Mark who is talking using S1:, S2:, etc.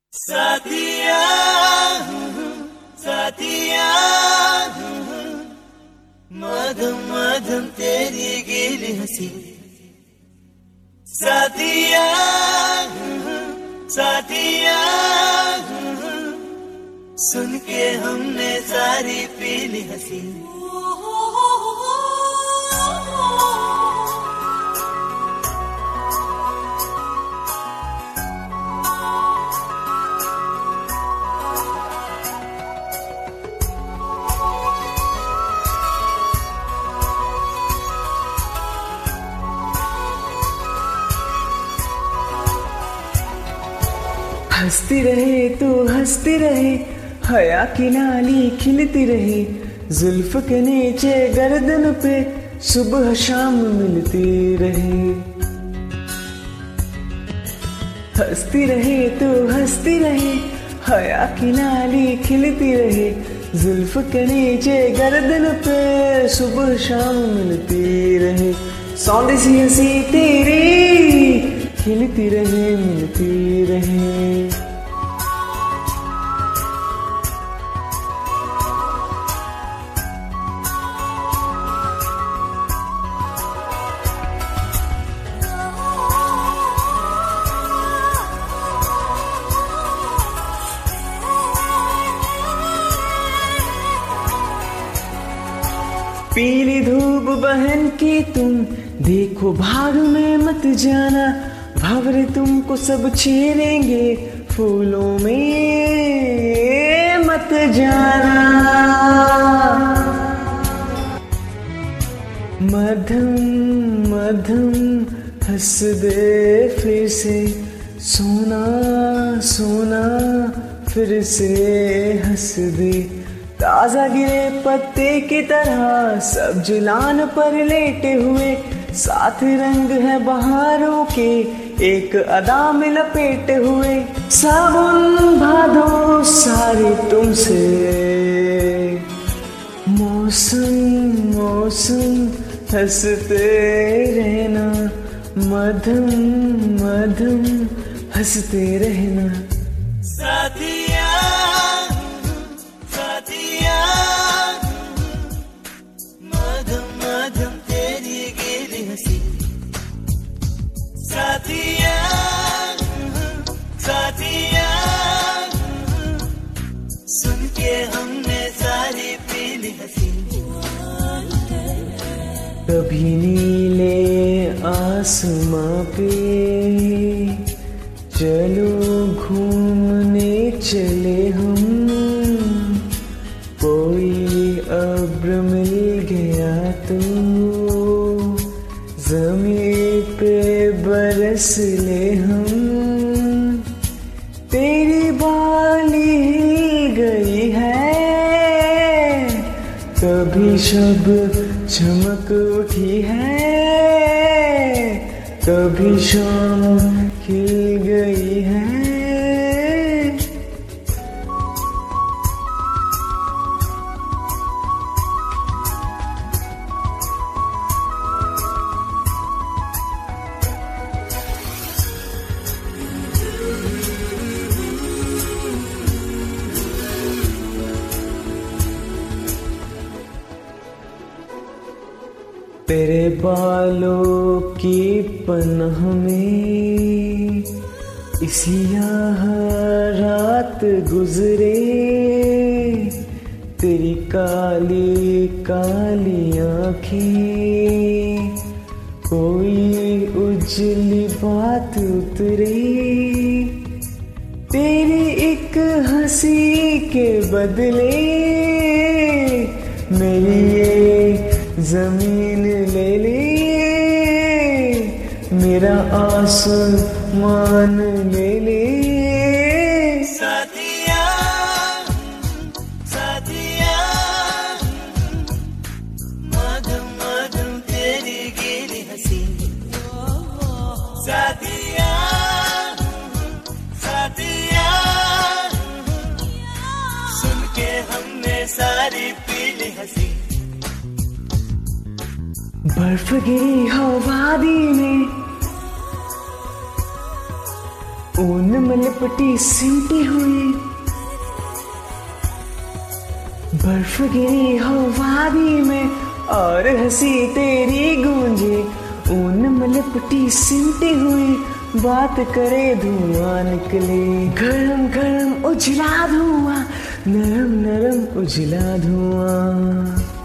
S1: साथिया साथिया मधम मधम तेरी गिरी हंसी। साथिया साथिया सुन के हमने सारी पीली हंसी।
S2: हंसती रहे तो हंसती रहे, हया की नाली खिलती रहे, जुल्फ के नीचे गर्दन पे सुबह शाम मिलती रहे। हंसती रहे तो हंसती रहे, हया की नाली खिलती रहे, जुल्फ के नीचे गर्दन पे सुबह शाम मिलती रहे। सौंधी सी हंसी तेरी खिलती रहे मिलती रहे। पीली धूप बहन की तुम देखो भाग में मत जाना, भंवरे तुमको सब छेड़ेंगे फूलों में मत जाना। मधम मधम हंस दे फिर से, सोना सोना फिर से हंस दे। ताजा गिरे पत्ते की तरह सब जुलान पर लेटे हुए, साथ रंग है बहारों के एक अदा में लपेटे हुए। सावन भादो सारे तुमसे, मौसम मौसम हंसते रहना, मधम मधम हंसते रहना।
S1: साथिया साथिया मधम मधम तेरी गिरी हंसी। साथिया साथिया सुन के हमने सारी पीली हंसी।
S2: कभी नीले आसमां पे चलो घूमने चले हम, कोई अब्र मिल गया तो ज़मीं पे बरस ले हम। तेरी बाली हिल गई है, कभी शब चमक उठी है, कभी शाम खिल गई है। तेरे बालों की पनाह में इसी रात गुजरे, तेरी काली काली आँखें कोई उजली बात उतरे। तेरी एक हंसी के बदले मेरी ये जमीन ले ले, मेरा आसमान ले ले।
S1: साथिया साथिया मधम मधम तेरी गिरी हंसी। साथिया साथिया सुन के हमने सारी पीली हंसी।
S2: बर्फ गिरी हो वादी में, ऊन में लिपटी सिमटी हुई, बर्फ गिरी हो वादी में और हंसी तेरी गूंजे। ऊन में लिपटी सिमटी हुई, बात करे धुआं निकले। गरम गरम उजला धुआं, नरम नरम उजला धुआं।